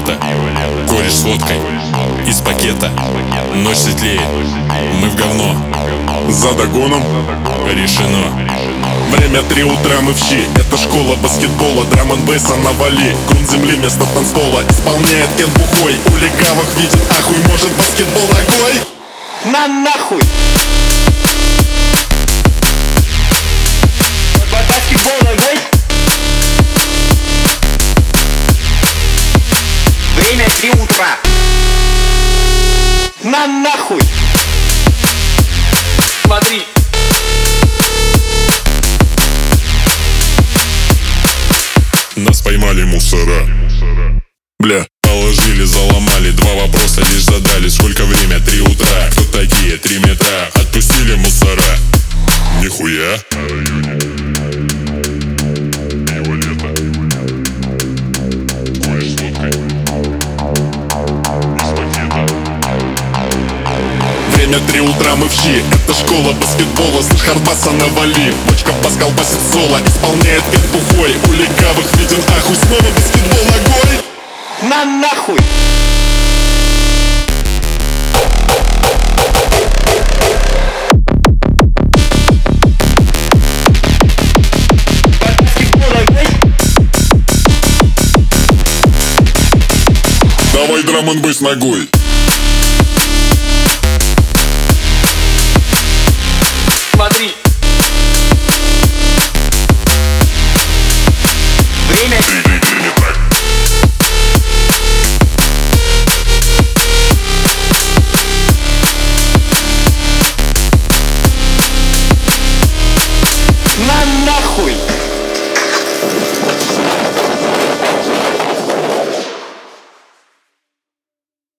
лето, кореш с водкой из пакета. Ночь светлее, мы в говно. За догоном Решено. Время 3 утра, мы в щи. Это школа баскетбола, драм-н-бейса навали. Грунт земли вместо танцпола исполняет Кен бухой. У легавых видит ахуй, может баскетбол огой? На нахуй! Баскетбол огонь! Время 3 утра! На нахуй! Смотри! Нас поймали мусора. Бля, Положили, заломали, 2 вопроса лишь задали. Сколько время? 3 утра. Кто такие? 3 метра. Отпустили мусора. Нихуя. время 3 утра, мы в щи. Это школа баскетбола, слышь, хардбаса навали. Бочка Паскал басит соло, исполняет Кен бухой. У легавых виден ахуй, снова баскетбол огонь. На нахуй! Давай драм-н-бейс ногой. Смотри! Время 3 метра. на нахуй!